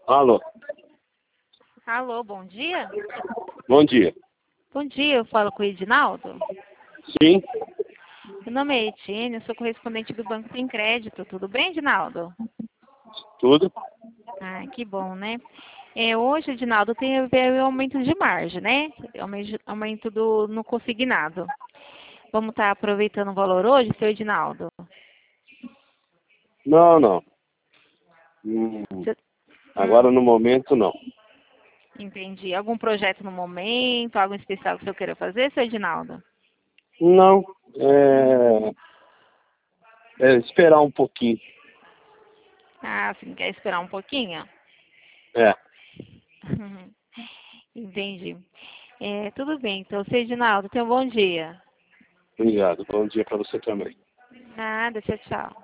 Alô, Alô, bom dia? bom dia. Bom dia, eu falo com o Edinaldo. Sim, Meu nome é Etienne, eu sou correspondente do Banco Tem Crédito. Tudo bem, Edinaldo? tudo? Ah, que bom, né? Hoje, Edinaldo, tem o aumento de margem, né? Aumento no consignado. Vamos estar aproveitando o valor hoje, seu Edinaldo? Não, não. Cê- Agora no momento não. entendi. Algum projeto no momento, algo especial que o senhor queira fazer, seu Edinaldo? Não, é esperar um pouquinho. Ah, sim, quer esperar um pouquinho? É, Entendi. Tudo bem, então, seu Edinaldo, tenha um bom dia. obrigado. Bom dia para você também. Nada, tchau, tchau.